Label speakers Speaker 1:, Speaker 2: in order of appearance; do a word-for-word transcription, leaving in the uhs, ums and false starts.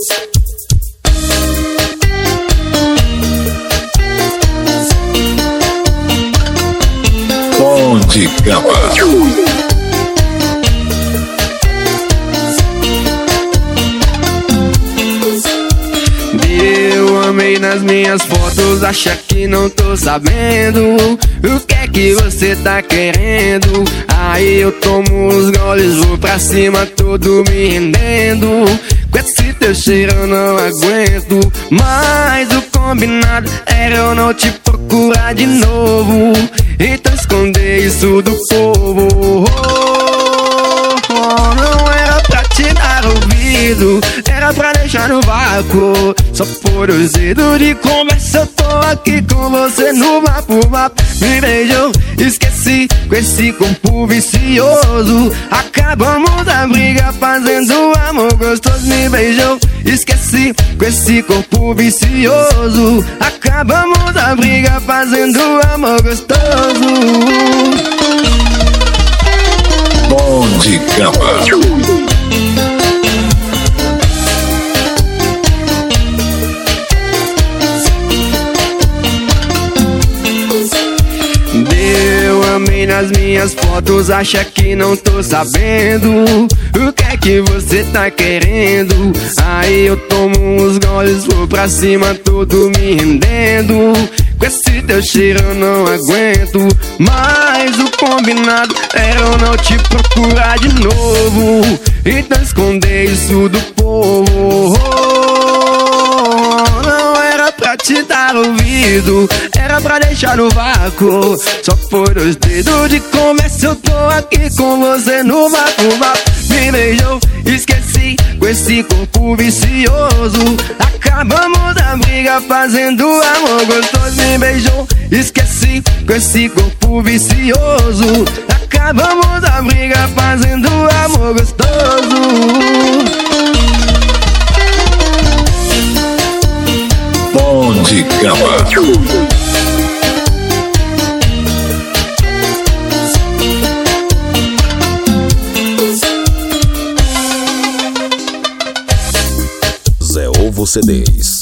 Speaker 1: Som de Capa.
Speaker 2: Eu amei nas minhas fotos, acha que não tô sabendo o que é que você tá querendo. Aí eu tomo os goles, vou pra cima todo me rendendo. Com esse teu cheiro eu não aguento. Mas o combinado era eu não te procurar de novo. Então esconder isso do povo. Oh, oh, não era pra te dar ouvido, era pra deixar no vácuo. Só por os dedos de conversa eu tô aqui com você no vapo, vapo. Me beijou, esqueci com esse corpo vicioso. Acabamos a briga fazendo amor gostoso. Me beijou, esqueci com esse corpo vicioso. Acabamos a briga fazendo amor gostoso.
Speaker 1: Som de Capa.
Speaker 2: Amei nas minhas fotos, acha que não tô sabendo o que é que você tá querendo. Aí eu tomo uns goles, vou pra cima todo me rendendo. Com esse teu cheiro eu não aguento. Mas o combinado era eu não te procurar de novo. Então esconder isso do povo. Não era pra te dar ouvido, era pra deixar no vácuo. Só por os dedos de conversa eu tô aqui com você no vácuo, vácuo. Me beijou, esqueci com esse corpo vicioso. Acabamos a briga fazendo amor gostoso. Me beijou, esqueci com esse corpo vicioso. Acabamos a briga fazendo amor gostoso.
Speaker 1: Som de Capa.
Speaker 3: Zé Ovo C Ds.